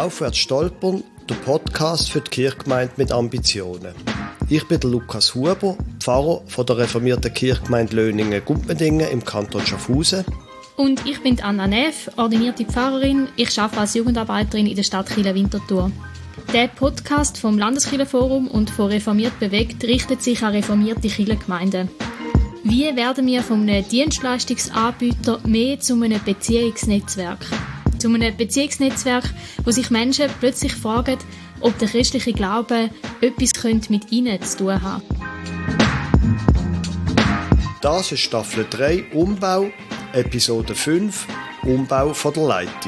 Aufwärts stolpern, der Podcast für die Kirchgemeinde mit Ambitionen. Ich bin der Lukas Huber, Pfarrer von der reformierten Kirchgemeinde Löningen-Gumpendingen im Kanton Schaffhausen. Und ich bin Anna Neff, ordinierte Pfarrerin. Ich arbeite als Jugendarbeiterin in der Stadt Chile-Winterthur. Der Podcast vom Landeskirchenforum und von Reformiert bewegt richtet sich an reformierte Kirchengemeinden. Wie werden wir von einem Dienstleistungsanbieter mehr zu einem Beziehungsnetzwerk? Zu einem Beziehungsnetzwerk, wo sich Menschen plötzlich fragen, ob der christliche Glaube etwas mit ihnen zu tun haben. Das ist Staffel 3 Umbau, Episode 5 Umbau von der Leitung.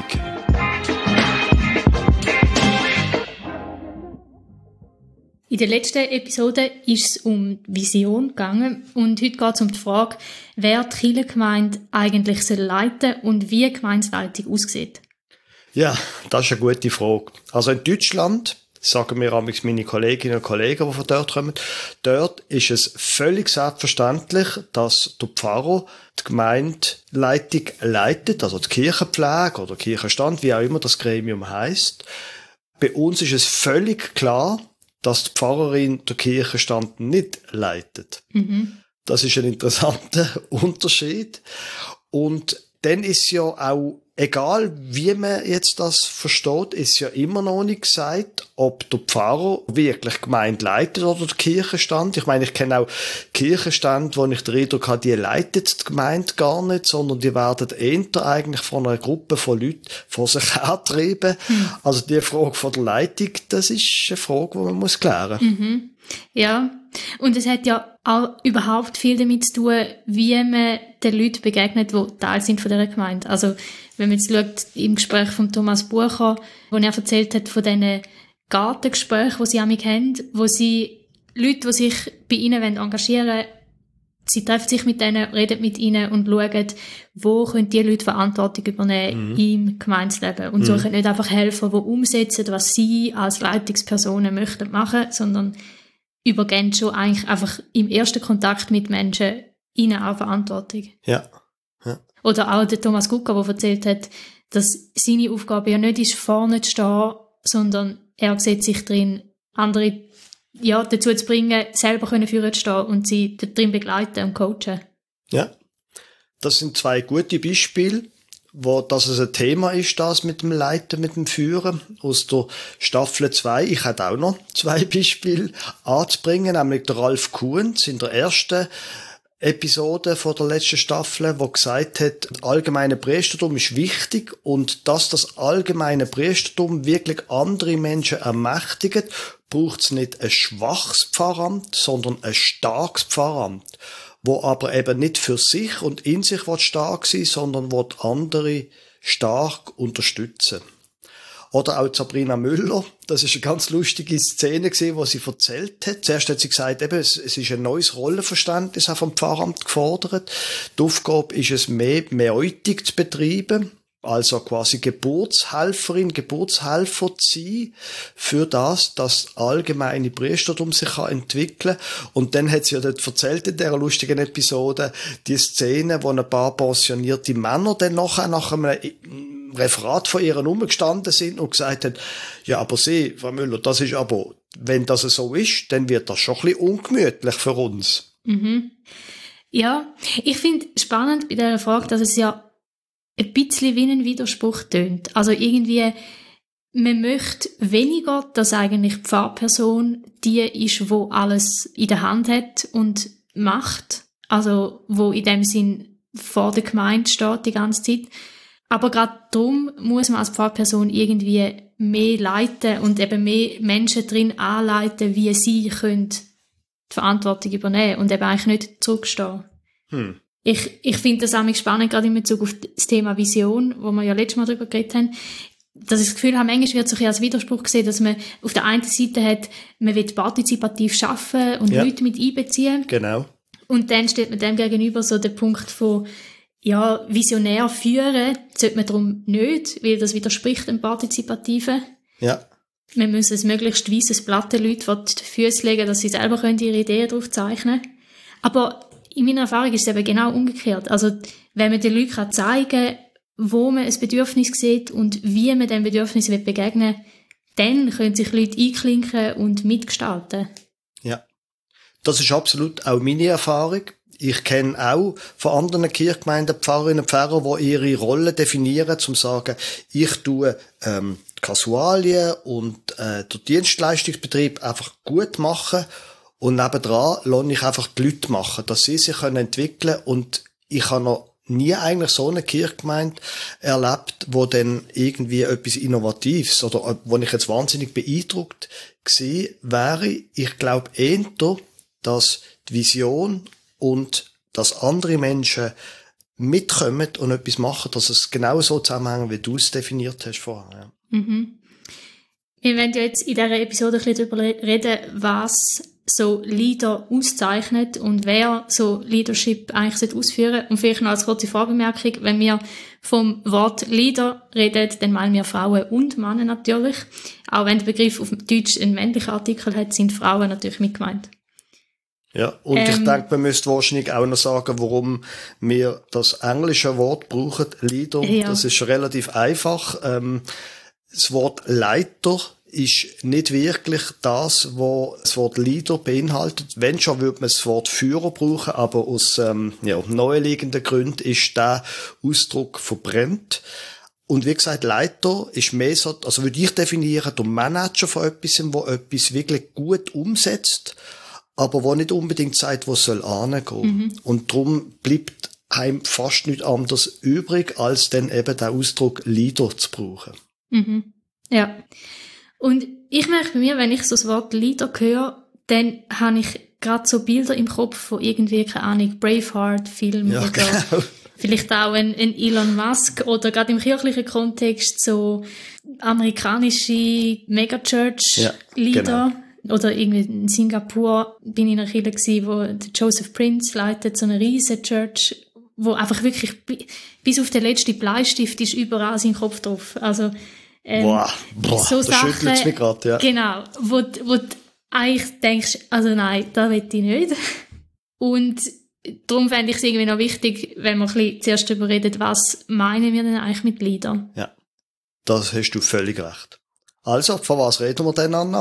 In der letzten Episode ist es um Vision gegangen und heute geht es um die Frage, wer die Kirchengemeinde eigentlich leiten soll und wie die Gemeindeleitung aussieht. Ja, das ist eine gute Frage. Also in Deutschland, sagen mir amigs meine Kolleginnen und Kollegen, die von dort kommen, dort ist es völlig selbstverständlich, dass der Pfarrer die Gemeindeleitung leitet, also die Kirchenpflege oder Kirchenstand, wie auch immer das Gremium heisst. Bei uns ist es völlig klar, dass die Pfarrerin den Kirchenstand nicht leitet. Mhm. Das ist ein interessanter Unterschied. Und dann ist ja auch, egal wie man jetzt das versteht, ist ja immer noch nicht gesagt, ob der Pfarrer wirklich Gemeinde leitet oder der Kirchenstand. Ich meine, ich kenne auch Kirchenstände, wo ich den Eindruck habe, die leitet die Gemeinde gar nicht, sondern die werden eher eigentlich von einer Gruppe von Leuten vor sich hergetrieben. Mhm. Also die Frage von der Leitung, das ist eine Frage, die man klären muss. Mhm. Ja, und es hat ja auch überhaupt viel damit zu tun, wie man den Leuten begegnet, die Teil sind von dieser Gemeinde. Also, wenn man jetzt schaut, im Gespräch von Thomas Bucher, wo er erzählt hat von diesen Gartengesprächen, die sie amig haben, wo sie Leute, die sich bei ihnen engagieren wollen, sie treffen sich mit denen, reden mit ihnen und schauen, wo können die Leute Verantwortung übernehmen im Gemeindeleben und suchen nicht einfach Helfer, die umsetzen, was sie als Leitungspersonen möchten machen, sondern übergeben schon eigentlich einfach im ersten Kontakt mit Menschen ihnen auch Verantwortung. Ja. Ja. Oder auch der Thomas Gucker, der erzählt hat, dass seine Aufgabe ja nicht ist, vorne zu stehen, sondern er sieht sich drin, andere dazu zu bringen, selber führen zu stehen und sie darin begleiten und coachen. Ja, das sind zwei gute Beispiele, wo das ein Thema ist, das mit dem Leiten, mit dem Führen aus der Staffel 2. Ich hätte auch noch zwei Beispiele anzubringen, nämlich der Ralf Kuhns in der ersten Episode von der letzten Staffel, wo gesagt hat, das allgemeine Priestertum ist wichtig und dass das allgemeine Priestertum wirklich andere Menschen ermächtigt, braucht es nicht ein schwaches Pfarramt, sondern ein starkes Pfarramt, wo aber eben nicht für sich und in sich stark sein will, sondern wo andere stark unterstützen. Oder auch Sabrina Müller, das ist eine ganz lustige Szene gewesen, wo sie erzählt hat. Zuerst hat sie gesagt, eben, es ist ein neues Rollenverständnis auch vom Pfarramt gefordert. Die Aufgabe ist es, mehr Mäutig zu betreiben, also quasi Geburtshelferin, Geburtshelfer zu sein, für das allgemeine Priestertum sich entwickeln kann. Und dann hat sie ja dort erzählt in dieser lustigen Episode, die Szene, wo ein paar pensionierte Männer dann nach einem Referat von ihr rumgestanden sind und gesagt haben, ja, aber Sie, Frau Müller, das ist aber, wenn das so ist, dann wird das schon ein bisschen ungemütlich für uns. Mhm. Ja, ich finde spannend bei dieser Frage, dass es ja ein bisschen wie ein Widerspruch tönt. Also irgendwie, man möchte weniger, dass eigentlich die Pfarrperson die ist, wo alles in der Hand hat und macht, also wo in dem Sinn vor der Gemeinde steht die ganze Zeit. Aber gerade darum muss man als Pfarrperson irgendwie mehr leiten und eben mehr Menschen drin anleiten, wie sie können die Verantwortung übernehmen und eben eigentlich nicht zurückstehen. Ich finde das auch spannend, gerade in Bezug auf das Thema Vision, wo wir ja letztes Mal darüber geredet haben, dass ich das Gefühl habe, manchmal wird es als Widerspruch gesehen, dass man auf der einen Seite hat, man will partizipativ arbeiten und Leute mit einbeziehen. Genau. Und dann steht man dem gegenüber so der Punkt von, ja, visionär führen sollte man darum nicht, weil das widerspricht dem Partizipativen. Ja. Man muss ein möglichst weisses Blatt den Leuten vor die Füße legen, dass sie selber ihre Ideen drauf zeichnen können. Aber in meiner Erfahrung ist es eben genau umgekehrt. Also, wenn man den Leuten zeigen kann, wo man ein Bedürfnis sieht und wie man dem Bedürfnis begegnen will, dann können sich Leute einklinken und mitgestalten. Ja, das ist absolut auch meine Erfahrung. Ich kenne auch von anderen Kirchgemeinden Pfarrerinnen und Pfarrer, die ihre Rolle definieren, zum sagen, ich tue Kasualien und den Dienstleistungsbetrieb einfach gut machen und nebendran lasse ich einfach die Leute machen, dass sie sich entwickeln können. Und ich habe noch nie eigentlich so eine Kirchgemeinde erlebt, wo dann irgendwie etwas Innovatives oder wo ich jetzt wahnsinnig beeindruckt gewesen wäre. Ich glaube eher, dass die Vision und dass andere Menschen mitkommen und etwas machen, dass es genau so zusammenhängt, wie du es definiert hast vorher. Ja. Mhm. Wir werden ja jetzt in dieser Episode ein bisschen darüber reden, was so Leader auszeichnet und wer so Leadership eigentlich ausführen sollte. Und vielleicht noch als kurze Vorbemerkung, wenn wir vom Wort Leader reden, dann meinen wir Frauen und Männer natürlich. Auch wenn der Begriff auf Deutsch einen männlichen Artikel hat, sind Frauen natürlich mit gemeint. Ja, und ich denke, man müsste wahrscheinlich auch noch sagen, warum wir das englische Wort brauchen, Leader. Ja. Das ist relativ einfach. Das Wort Leiter ist nicht wirklich das, was das Wort Leader beinhaltet. Wenn schon, würde man das Wort Führer brauchen, aber aus naheliegenden Gründen ist der Ausdruck verbrannt. Und wie gesagt, Leiter ist mehr so, also würde ich definieren, der Manager von etwas, der etwas wirklich gut umsetzt, aber wo nicht unbedingt sagt, wo es soll hingehen. Mhm. Und darum bleibt einem fast nichts anderes übrig, als dann eben den Ausdruck Leader zu brauchen. Mhm. Ja. Und ich merke bei mir, wenn ich so das Wort Leader höre, dann habe ich gerade so Bilder im Kopf von irgendwie, keine Ahnung, Braveheart-Film oder genau. Vielleicht auch ein Elon Musk oder gerade im kirchlichen Kontext so amerikanische Megachurch-Leader. Genau. Oder irgendwie in Singapur bin ich in einer Kirche gewesen, wo der Joseph Prince leitet, so eine riesen Church, wo einfach wirklich bis auf den letzten Bleistift ist überall sein Kopf drauf. Also boah, so das schüttelt mich gerade, ja. Genau, wo du eigentlich denkst, also nein, das will ich nicht. Und darum fände ich es irgendwie noch wichtig, wenn wir ein bisschen zuerst darüber reden, was meinen wir denn eigentlich mit Leadern? Ja, das hast du völlig recht. Also, von was reden wir denn, Anna?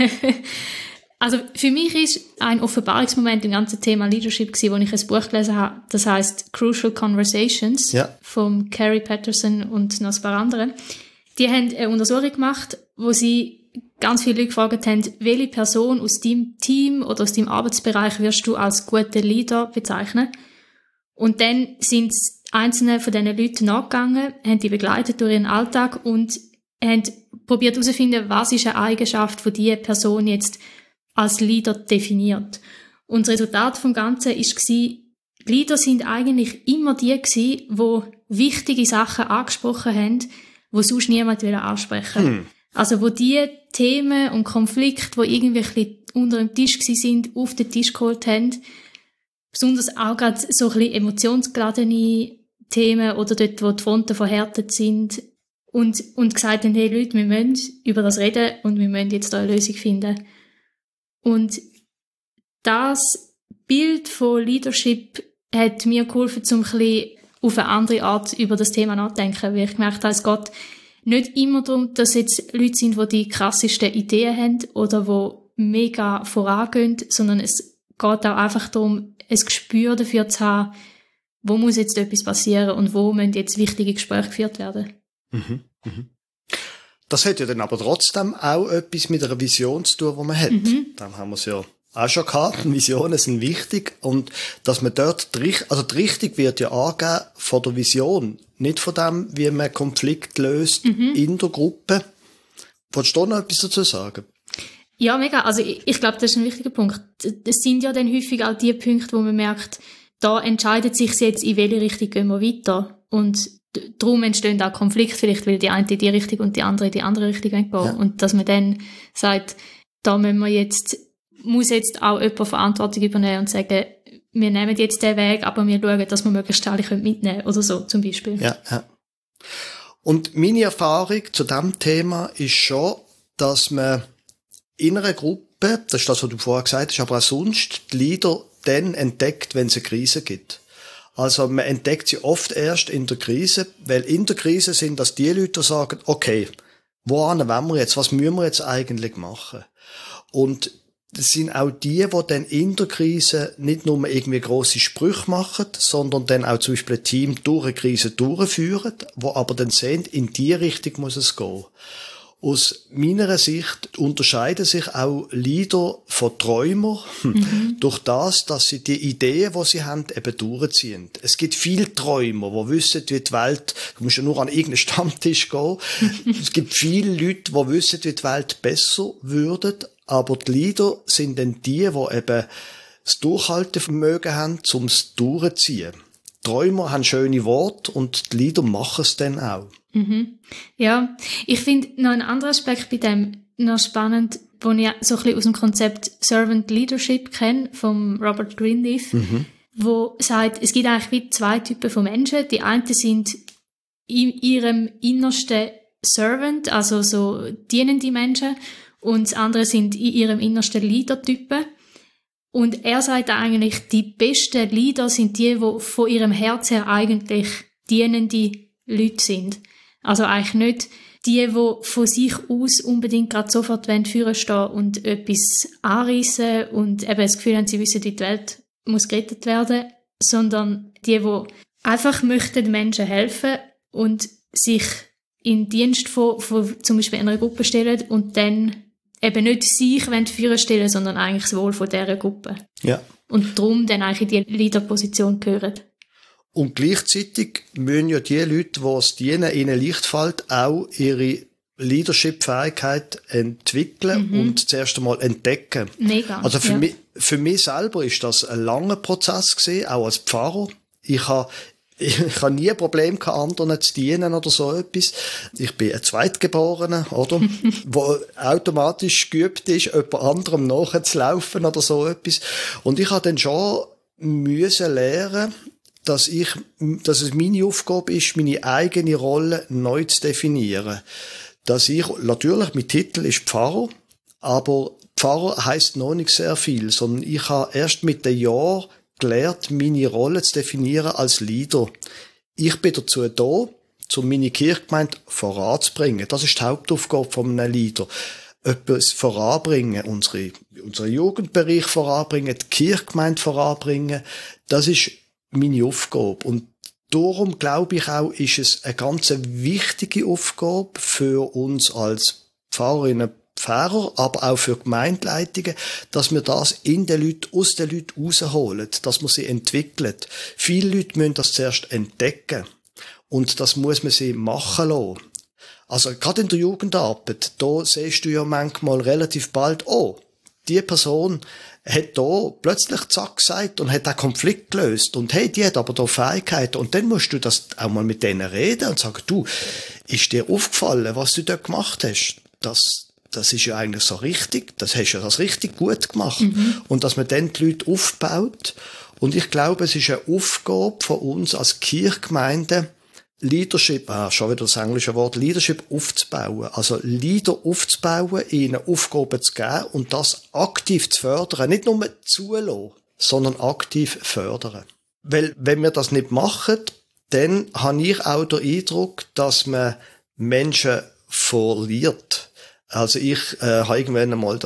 Also, für mich ist ein Offenbarungsmoment im ganzen Thema Leadership gewesen, wo ich ein Buch gelesen habe, das heisst Crucial Conversations, von Carrie Patterson und noch ein paar anderen. Die haben eine Untersuchung gemacht, wo sie ganz viele Leute gefragt haben, welche Person aus deinem Team oder aus deinem Arbeitsbereich wirst du als guten Leader bezeichnen? Und dann sind einzelne von diesen Leuten nachgegangen, haben die begleitet durch ihren Alltag und haben probiert herauszufinden, was ist eine Eigenschaft, die diese Person jetzt als Leader definiert. Und das Resultat vom Ganzen war, Leader sind eigentlich immer die gewesen, die wichtige Sachen angesprochen haben, die sonst niemand ansprechen. Also wo die Themen und Konflikte, die irgendwie ein bisschen unter dem Tisch sind, auf den Tisch geholt haben. Besonders auch gerade so ein bisschen emotionsgeladene Themen oder dort, wo die Fronten verhärtet sind. Und gesagt haben, hey Leute, wir müssen über das reden und wir müssen jetzt da eine Lösung finden. Und das Bild von Leadership hat mir geholfen, um ein bisschen auf eine andere Art über das Thema nachzudenken, weil ich gemerkt habe, es geht nicht immer darum, dass jetzt Leute sind, die die krassesten Ideen haben oder die mega vorangehen, sondern es geht auch einfach darum, ein Gespür dafür zu haben, wo muss jetzt etwas passieren und wo müssen jetzt wichtige Gespräche geführt werden. Das hat ja dann aber trotzdem auch etwas mit einer Vision zu tun, die man hat. Dann haben wir es ja auch schon gehabt. Visionen sind wichtig und dass man dort, die Richtung wird ja angegeben von der Vision, nicht von dem, wie man Konflikt löst in der Gruppe. Wolltest du noch etwas dazu sagen? Ja, mega. Also ich glaube, das ist ein wichtiger Punkt. Es sind ja dann häufig auch die Punkte, wo man merkt, da entscheidet sich jetzt, in welche Richtung gehen wir weiter. Und darum entstehen auch Konflikte, vielleicht weil die eine in die Richtung und die andere in die andere Richtung gehen. Ja. Und dass man dann sagt, da muss jetzt auch jemand Verantwortung übernehmen und sagen, wir nehmen jetzt den Weg, aber wir schauen, dass wir möglichst alle mitnehmen können, oder so zum Beispiel. Ja. Und meine Erfahrung zu diesem Thema ist schon, dass man in einer Gruppe, das ist das, was du vorher gesagt hast, aber auch sonst die Leader dann entdeckt, wenn es eine Krise gibt. Also man entdeckt sie oft erst in der Krise, weil in der Krise sind das die Leute, die sagen, okay, wohin wollen wir jetzt, was müssen wir jetzt eigentlich machen? Und das sind auch die dann in der Krise nicht nur irgendwie grosse Sprüche machen, sondern dann auch zum Beispiel ein Team durch eine Krise durchführen, wo aber dann sehen, in die Richtung muss es gehen. Aus meiner Sicht unterscheiden sich auch Leader von Träumern durch das, dass sie die Ideen, die sie haben, eben durchziehen. Es gibt viele Träumer, die wissen, wie die Welt, du musst ja nur an irgendeinen Stammtisch gehen, es gibt viele Leute, die wissen, wie die Welt besser würde, aber die Leader sind dann die eben das Durchhaltevermögen haben, um es durchzuziehen. Träumer haben schöne Worte und die Leader machen es dann auch. Mhm. Ja, ich finde noch einen anderen Aspekt bei dem noch spannend, den ich so ein bisschen aus dem Konzept Servant Leadership kenne, vom Robert Greenleaf, wo sagt, es gibt eigentlich wie zwei Typen von Menschen. Die einen sind in ihrem innersten Servant, also so dienende Menschen, und das andere sind in ihrem innersten Leader-Typen. Und er sagt eigentlich, die besten Leader sind die von ihrem Herz her eigentlich dienende Leute sind. Also eigentlich nicht die von sich aus unbedingt gerade sofort vorne stehen und etwas anreissen und eben das Gefühl haben, sie wissen, wie die Welt muss gerettet werden, sondern die einfach möchten Menschen helfen und sich in Dienst von zum Beispiel einer Gruppe stellen und dann eben nicht sich vorne stellen, sondern eigentlich das Wohl von dieser Gruppe. Ja. Und darum dann eigentlich in die Leaderposition gehören. Und gleichzeitig müssen ja die Leute, die es dienen, ihnen leicht fällt, auch ihre Leadership-Fähigkeit entwickeln und zuerst einmal entdecken. Mega. Also für mich selber ist das ein langer Prozess gewesen, auch als Pfarrer. Ich habe nie ein Problem gehabt, anderen zu dienen oder so etwas. Ich bin ein Zweitgeborener, oder? Wo automatisch geübt ist, jemand anderem nachzulaufen oder so etwas. Und ich habe dann schon müssen lernen, dass es meine Aufgabe ist, meine eigene Rolle neu zu definieren. Natürlich, mein Titel ist Pfarrer, aber Pfarrer heisst noch nicht sehr viel, sondern ich habe erst mit den Jahren gelernt, meine Rolle zu definieren als Leader. Ich bin dazu da, um meine Kirchgemeinde voranzubringen. Das ist die Hauptaufgabe von einem Leader. Etwas voranbringen, unseren Jugendbereich voranbringen, die Kirchgemeinde voranbringen. Das ist meine Aufgabe. Und darum glaube ich auch, ist es eine ganz wichtige Aufgabe für uns als Pfarrerinnen, Pfarrer, aber auch für Gemeindeleitungen, dass wir das aus den Leuten rausholen, dass wir sie entwickeln. Viele Leute müssen das zuerst entdecken. Und das muss man sie machen lassen. Also, gerade in der Jugendarbeit, da siehst du ja manchmal relativ bald, die Person hat da plötzlich zack gesagt und hat den Konflikt gelöst. Und hey, die hat aber da Fähigkeiten. Und dann musst du das auch mal mit denen reden und sagen, du, ist dir aufgefallen, was du dort gemacht hast? Das ist ja eigentlich so richtig. Das hast du ja das richtig gut gemacht. Und dass man dann die Leute aufbaut. Und ich glaube, es ist eine Aufgabe von uns als Kirchgemeinde, Leadership, schon wieder das englische Wort, Leadership aufzubauen. Also Leader aufzubauen, ihnen Aufgaben zu geben und das aktiv zu fördern. Nicht nur zulassen, sondern aktiv fördern. Weil, wenn wir das nicht machen, dann habe ich auch den Eindruck, dass man verliert. Also ich habe irgendwann einmal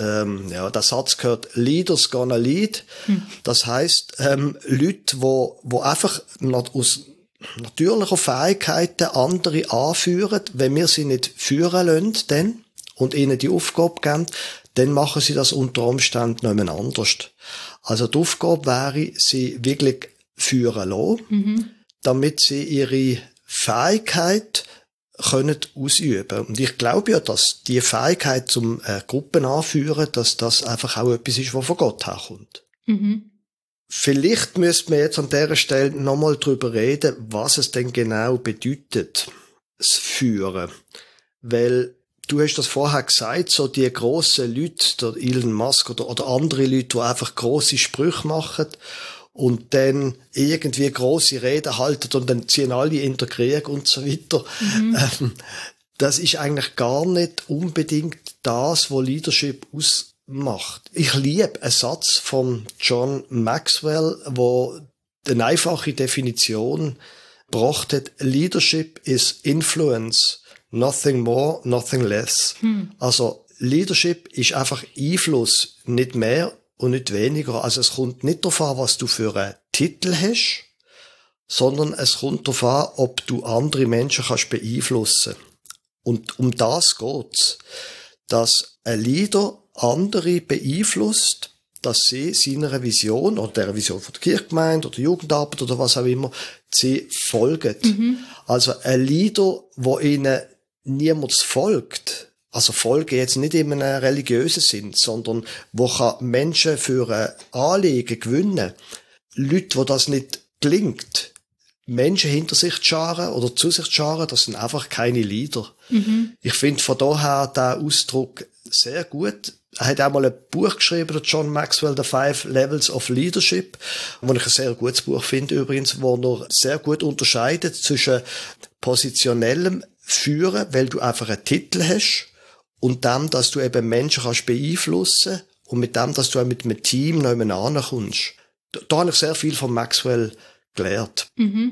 den Satz gehört, Leaders gonna lead. Das heisst, Leute, die einfach aus natürlicher Fähigkeiten andere anführen, wenn wir sie nicht führen lassen, dann, und ihnen die Aufgabe geben, dann machen sie das unter Umständen nicht mehr anders. Also die Aufgabe wäre, sie wirklich führen lassen, damit sie ihre Fähigkeit können ausüben. Und ich glaube ja, dass die Fähigkeit zum Gruppen anführen, dass das einfach auch etwas ist, was von Gott herkommt. Vielleicht müsste man jetzt an dieser Stelle nochmal drüber reden, was es denn genau bedeutet, das Führen. Weil du hast das vorher gesagt, so die grossen Leute, der Elon Musk oder andere Leute, die einfach grosse Sprüche machen und dann irgendwie grosse Reden halten und dann ziehen alle in den Krieg und so weiter. Das ist eigentlich gar nicht unbedingt das, was Leadership ausmacht. Ich liebe einen Satz von John Maxwell, wo eine einfache Definition gebracht hat: Leadership is influence, nothing more, nothing less. Also Leadership ist einfach Einfluss, nicht mehr und nicht weniger. Also es kommt nicht darauf an, was du für einen Titel hast, sondern es kommt darauf an, ob du andere Menschen kannst beeinflussen. Und um das geht's, dass ein Leader andere beeinflusst, dass sie seiner Vision oder der Vision von der Kirchgemeinde oder der Jugendarbeit oder was auch immer, sie folgen. Also ein Leader, wo ihnen niemand folgt, also folgen jetzt nicht in einem religiösen Sinn, sondern wo kann Menschen für ein Anliegen gewinnen. Leute, wo das nicht gelingt, Menschen hinter sich zu scharen oder zu sich zu scharen, das sind einfach keine Leader. Ich finde von daher den Ausdruck sehr gut. Er hat auch mal ein Buch geschrieben, der John Maxwell, The 5 Levels of Leadership, wo ich ein sehr gutes Buch finde übrigens, wo er sehr gut unterscheidet zwischen positionellem Führen, weil du einfach einen Titel hast, und dem, dass du eben Menschen kannst beeinflussen und mit dem, dass du auch mit einem Team noch jemanden ankommst. Da habe ich sehr viel von Maxwell gelernt.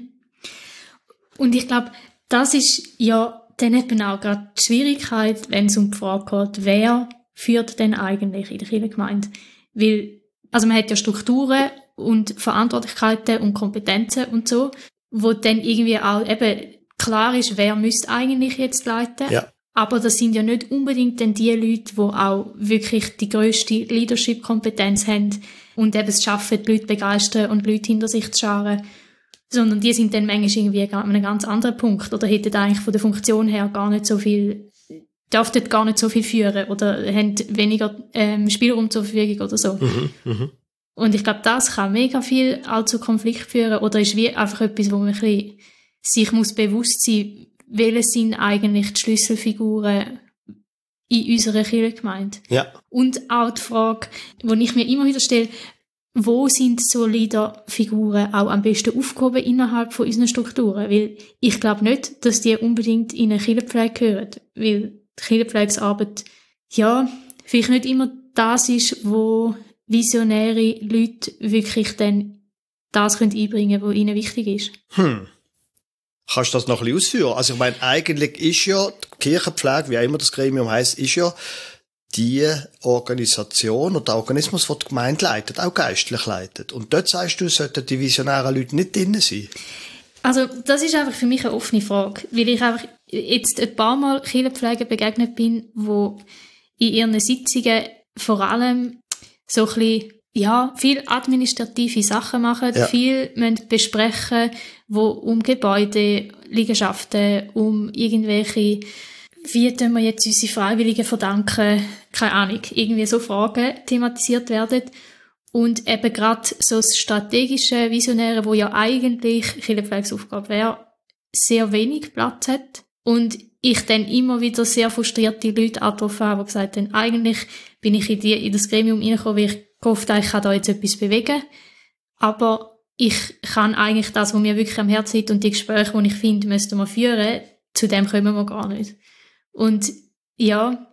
Und ich glaube, das ist ja dann eben auch gerade die Schwierigkeit, wenn es um die Frage geht, wer führt denn eigentlich in der Kirchengemeinde? Weil, also man hat ja Strukturen und Verantwortlichkeiten und Kompetenzen und so, wo dann irgendwie auch eben klar ist, wer müsste eigentlich jetzt leiten. Ja. Aber das sind ja nicht unbedingt dann die Leute, die auch wirklich die grösste Leadership-Kompetenz haben und eben es schaffen, die Leute begeistern und Leute hinter sich zu scharen, sondern die sind dann manchmal irgendwie an einem ganz anderen Punkt oder hätten eigentlich von der Funktion her gar nicht so viel, dürften gar nicht so viel führen oder haben weniger Spielraum zur Verfügung oder so. Und ich glaube, das kann mega viel auch zu Konflikt führen oder ist wie einfach etwas, wo man ein bisschen sich muss bewusst sein, welche sind eigentlich die Schlüsselfiguren in unserer Kirchengemeinde. Ja. Und auch die Frage, die ich mir immer wieder stelle, wo sind so Leaderfiguren auch am besten aufgehoben innerhalb von unseren Strukturen? Weil ich glaube nicht, dass die unbedingt in eine Kirchenpflege gehören. Weil die Kirchenpflegearbeit, ja, vielleicht nicht immer das ist, wo visionäre Leute wirklich dann das einbringen können, was ihnen wichtig ist. Kannst du das noch ein bisschen ausführen? Also ich meine, eigentlich ist ja die Kirchenpflege, wie auch immer das Gremium heisst, ist ja die Organisation oder der Organismus, der die Gemeinde leitet, auch geistlich leitet. Und dort sagst du, sollten die visionären Leute nicht drin sein? Also das ist einfach für mich eine offene Frage, weil ich einfach jetzt ein paar Mal Kirchenpflege begegnet bin, wo in ihren Sitzungen vor allem so ein bisschen, ja, viel administrative Sachen machen, viel müssen besprechen, wo um Gebäude, Liegenschaften, um irgendwelche, wie tun wir jetzt unsere Freiwilligen verdanken, keine Ahnung, irgendwie so Fragen thematisiert werden. Und eben gerade so das strategische Visionäre, wo ja eigentlich Kirchenpflegeaufgabe wäre, sehr wenig Platz hat. Und ich dann immer wieder sehr frustrierte Leute angetroffen habe, die gesagt haben, eigentlich bin ich in das Gremium reingekommen, weil ich gehofft habe, ich kann da jetzt etwas bewegen. Aber ich kann eigentlich das, was mir wirklich am Herzen liegt und die Gespräche, die ich finde, müssten wir führen, zu dem kommen wir gar nicht. Und ja,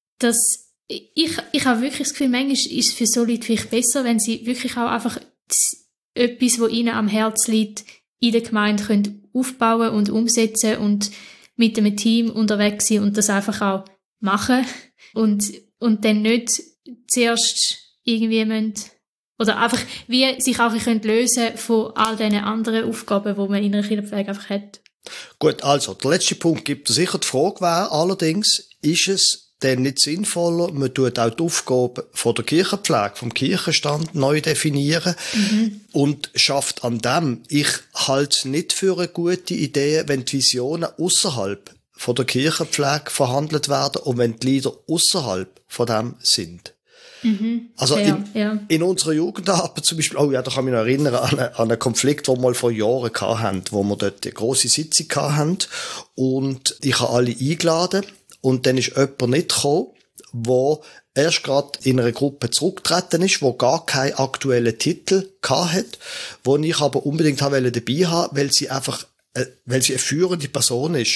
ich habe wirklich das Gefühl, manchmal ist es für so Leute vielleicht besser, wenn sie wirklich auch einfach etwas, was ihnen am Herzen liegt, in der Gemeinde können aufbauen und umsetzen und mit einem Team unterwegs sein und das einfach auch machen und dann nicht zuerst irgendwie müssen, oder einfach wie sich auch lösen von all diesen anderen Aufgaben, die man in einer Kirchenpflege einfach hat. Gut, also der letzte Punkt gibt sicher die Frage, wäre allerdings, ist es denn nicht sinnvoller, man tut auch die Aufgabe von der Kirchenpflege, vom Kirchenstand neu definieren und schafft an dem. Ich halte es nicht für eine gute Idee, wenn die Visionen außerhalb von der Kirchenpflege verhandelt werden und wenn die Lieder außerhalb von dem sind. Also in unserer Jugendarbeit zum Beispiel, da kann ich mich noch erinnern an einen Konflikt, den wir mal vor Jahren hatten, wo wir dort eine grosse Sitzung hatten und ich habe alle eingeladen und dann ist jemand nicht gekommen, der erst gerade in einer Gruppe zurückgetreten ist, wo gar keinen aktuellen Titel hatte, wo ich aber unbedingt dabei haben wollte, weil sie eine führende Person ist.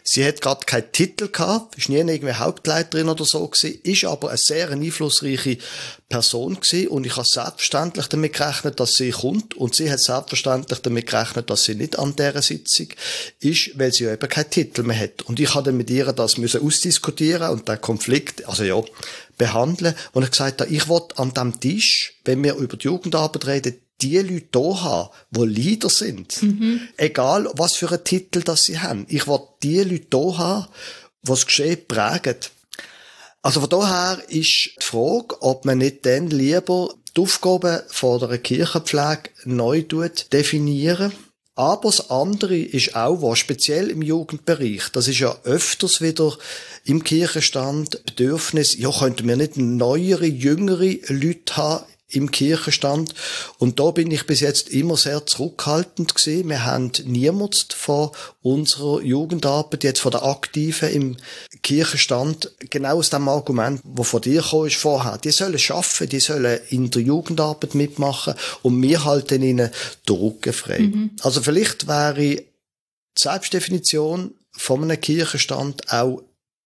Sie hat gerade keinen Titel gehabt, ist nie irgendwie Hauptleiterin oder so gewesen, ist aber eine sehr einflussreiche Person gewesen und ich habe selbstverständlich damit gerechnet, dass sie kommt und sie hat selbstverständlich damit gerechnet, dass sie nicht an dieser Sitzung ist, weil sie ja eben keinen Titel mehr hat. Und ich habe dann mit ihr das müssen ausdiskutieren und den Konflikt, also ja, behandeln. Und ich gesagt habe, ich will an dem Tisch, wenn wir über die Jugendarbeit reden, die Leute hier haben, die Leader sind. Egal, was für einen Titel das sie haben. Ich will die Leute hier haben, die das Geschehen prägen. Also von daher ist die Frage, ob man nicht dann lieber die Aufgaben von der Kirchenpflege neu definieren. Aber das andere ist auch, was speziell im Jugendbereich, das ist ja öfters wieder im Kirchenstand Bedürfnis, ja, könnten wir nicht neuere, jüngere Leute haben im Kirchenstand. Und da bin ich bis jetzt immer sehr zurückhaltend gewesen. Wir haben niemand von unserer Jugendarbeit, jetzt von der Aktiven im Kirchenstand, genau aus dem Argument, wo von dir kam, ist vorher. Die sollen arbeiten, die sollen in der Jugendarbeit mitmachen und wir halten ihnen den Rücken frei. Also vielleicht wäre die Selbstdefinition von einem Kirchenstand auch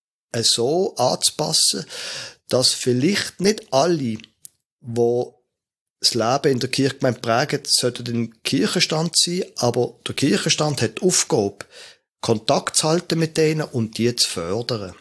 so anzupassen, dass vielleicht nicht alle, wo das Leben in der Kirchgemeinde prägen, sollten ein Kirchenstand sein, aber der Kirchenstand hat die Aufgabe, Kontakt zu halten mit denen und die zu fördern.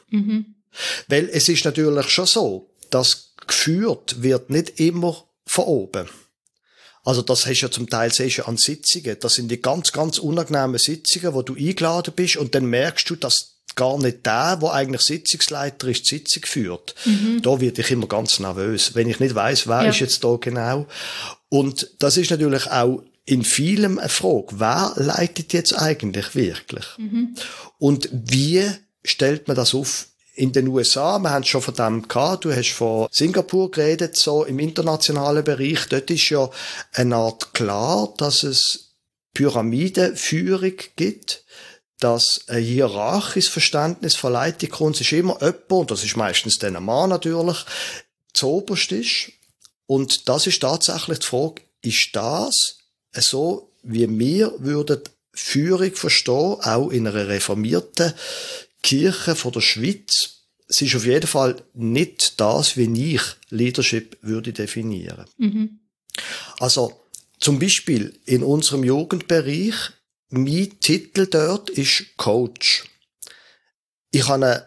Weil es ist natürlich schon so, dass geführt wird nicht immer von oben. Also das hast du ja zum Teil siehst du an Sitzungen. Das sind die ganz, ganz unangenehmen Sitzungen, wo du eingeladen bist und dann merkst du, dass gar nicht der eigentlich Sitzungsleiter ist, die Sitzung führt. Da werde ich immer ganz nervös, wenn ich nicht weiss, wer ist jetzt da genau. Und das ist natürlich auch in vielem eine Frage, wer leitet jetzt eigentlich wirklich? Und wie stellt man das auf? In den USA, wir haben schon von dem gehabt, du hast von Singapur geredet, so im internationalen Bereich, dort ist ja eine Art klar, dass es Pyramidenführung gibt, dass ein hierarchisches Verständnis von Leitung kommt. Es ist immer jemand, und das ist meistens dann ein Mann natürlich, zuoberst ist. Und das ist tatsächlich die Frage, ist das so, wie wir würden Führung verstehen, auch in einer reformierten Kirche von der Schweiz? Es ist auf jeden Fall nicht das, wie ich Leadership würde definieren. Also, zum Beispiel in unserem Jugendbereich, mein Titel dort ist Coach. Ich habe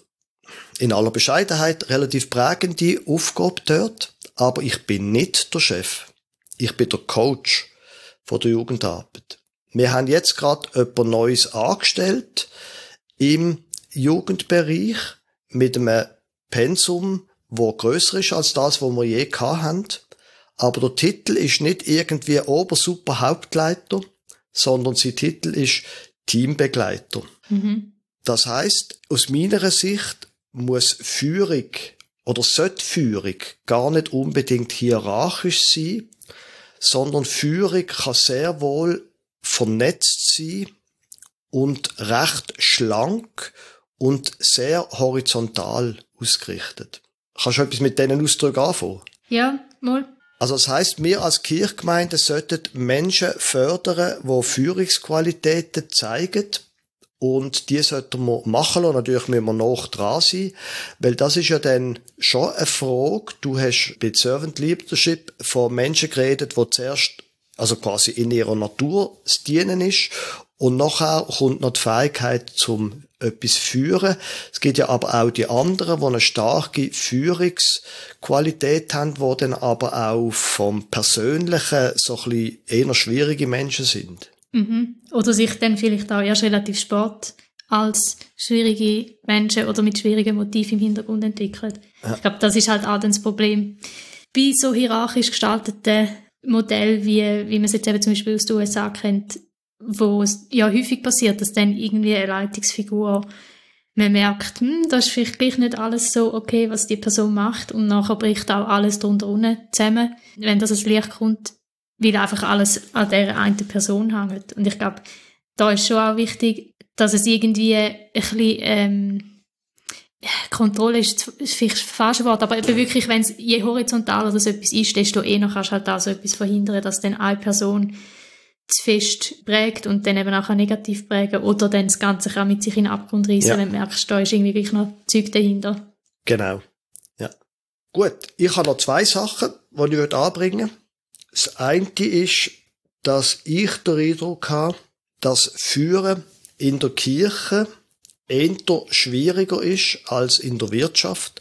in aller Bescheidenheit relativ prägende Aufgabe dort, aber ich bin nicht der Chef. Ich bin der Coach von der Jugendarbeit. Wir haben jetzt gerade jemand Neues angestellt im Jugendbereich mit einem Pensum, wo grösser ist als das, was wir je hatten. Aber der Titel ist nicht irgendwie Obersuper Hauptleiter, sondern sein Titel ist Teambegleiter. Das heisst, aus meiner Sicht muss Führung oder sollte Führung gar nicht unbedingt hierarchisch sein, sondern Führung kann sehr wohl vernetzt sein und recht schlank und sehr horizontal ausgerichtet. Kannst du etwas mit diesen Ausdrücken anfangen? Ja, mal. Also das heisst, wir als Kirchgemeinde sollten Menschen fördern, die Führungsqualitäten zeigen. Und die sollten wir machen lassen. Natürlich müssen wir noch dran sein. Weil das ist ja dann schon eine Frage. Du hast bei Servant Leadership von Menschen geredet, die zuerst, also quasi in ihrer Natur das Dienen ist. Und nachher kommt noch die Fähigkeit zum etwas führen. Es gibt ja aber auch die anderen, die eine starke Führungsqualität haben, die dann aber auch vom Persönlichen so ein bisschen eher schwierige Menschen sind. Oder sich dann vielleicht auch erst relativ spät als schwierige Menschen oder mit schwierigen Motiven im Hintergrund entwickeln. Ja. Ich glaube, das ist halt auch das Problem. Bei so hierarchisch gestalteten Modellen, wie man es jetzt eben zum Beispiel aus den USA kennt, wo es ja häufig passiert, dass dann irgendwie eine Leitungsfigur, man merkt, das ist vielleicht gleich nicht alles so okay, was die Person macht, und nachher bricht auch alles drunter unten zusammen, wenn das ans Licht kommt, weil einfach alles an dieser einen Person hängt. Und ich glaube, da ist schon auch wichtig, dass es irgendwie ein bisschen Kontrolle ist vielleicht das falsche Wort, aber eben wirklich, wenn es je horizontaler das etwas ist, desto eher kannst du halt auch so etwas verhindern, dass dann eine Person zu fest prägt und dann eben auch negativ prägen oder dann das Ganze kann mit sich in den Abgrund reissen, wenn du merkst, da ist irgendwie gleich noch Zeug dahinter. Genau, ja. Gut, ich habe noch 2 Sachen, die ich anbringen möchte. Das eine ist, dass ich den Eindruck habe, dass Führen in der Kirche eher schwieriger ist als in der Wirtschaft.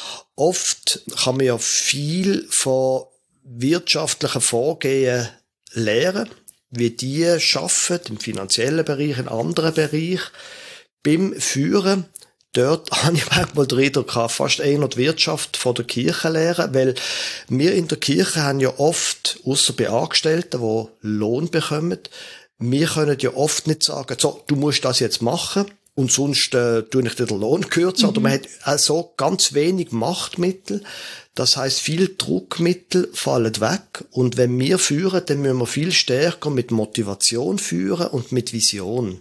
Oft kann man ja viel von wirtschaftlichen Vorgehen lernen, wie die arbeiten, im finanziellen Bereich, in anderen Bereichen. Beim Führen, dort habe ich manchmal den Eindruck gehabt, fast eher die Wirtschaft von der Kirche lernen, weil wir in der Kirche haben ja oft, ausser bei Angestellten, die Lohn bekommen, wir können ja oft nicht sagen, so, du musst das jetzt machen und sonst tue ich dir den Lohn kürzen. Oder man hat also ganz wenig Machtmittel. Das heisst, viele Druckmittel fallen weg. Und wenn wir führen, dann müssen wir viel stärker mit Motivation führen und mit Vision.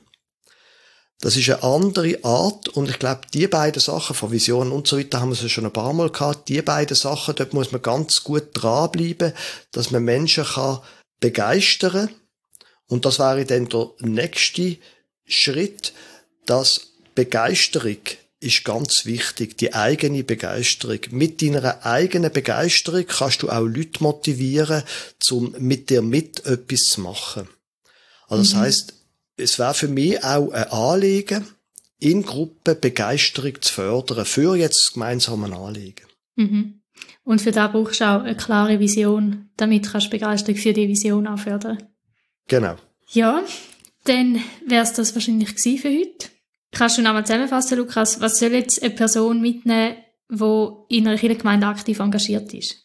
Das ist eine andere Art. Und ich glaube, die beiden Sachen von Vision und so weiter haben wir es schon ein paar Mal gehabt. Die beiden Sachen, dort muss man ganz gut dranbleiben, dass man Menschen kann begeistern kann. Und das wäre dann der nächste Schritt, dass Begeisterung ist ganz wichtig, die eigene Begeisterung. Mit deiner eigenen Begeisterung kannst du auch Leute motivieren, mit dir etwas zu machen. Also das heisst, es wäre für mich auch ein Anliegen, in Gruppen Begeisterung zu fördern, für jetzt das gemeinsame Anliegen. Mhm. Und für das brauchst du auch eine klare Vision, damit kannst du Begeisterung für die Vision auch fördern. Genau. Ja, dann wäre es das wahrscheinlich gewesen für heute. Kannst du nochmal zusammenfassen, Lukas, was soll jetzt eine Person mitnehmen, die in einer Kirchengemeinde aktiv engagiert ist?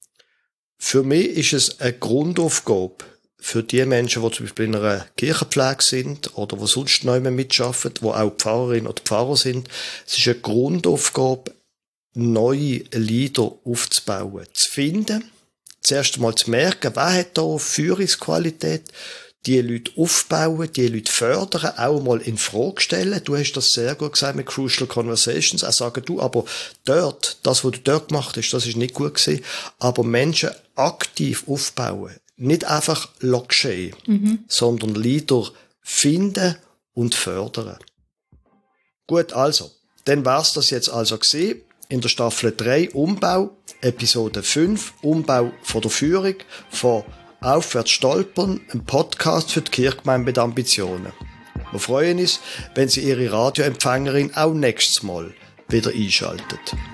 Für mich ist es eine Grundaufgabe für die Menschen, die zum Beispiel in einer Kirchenpflege sind oder die sonst noch mitarbeiten, die auch Pfarrerin oder Pfarrer sind. Es ist eine Grundaufgabe, neue Leader aufzubauen, zu finden, zuerst einmal zu merken, wer hat da Führungsqualität, die Leute aufbauen, die Leute fördern, auch mal in Frage stellen. Du hast das sehr gut gesagt mit Crucial Conversations. Auch sagen, du, aber dort, das, was du dort gemacht hast, das ist nicht gut gewesen. Aber Menschen aktiv aufbauen. Nicht einfach geschehen, sondern Leader finden und fördern. Gut, also. Dann wär's das jetzt also gewesen. In der Staffel 3 Umbau, Episode 5, Umbau von der Führung, von Aufwärts stolpern, ein Podcast für die Kirchgemeinde mit Ambitionen. Wir freuen uns, wenn Sie Ihre Radioempfängerin auch nächstes Mal wieder einschaltet.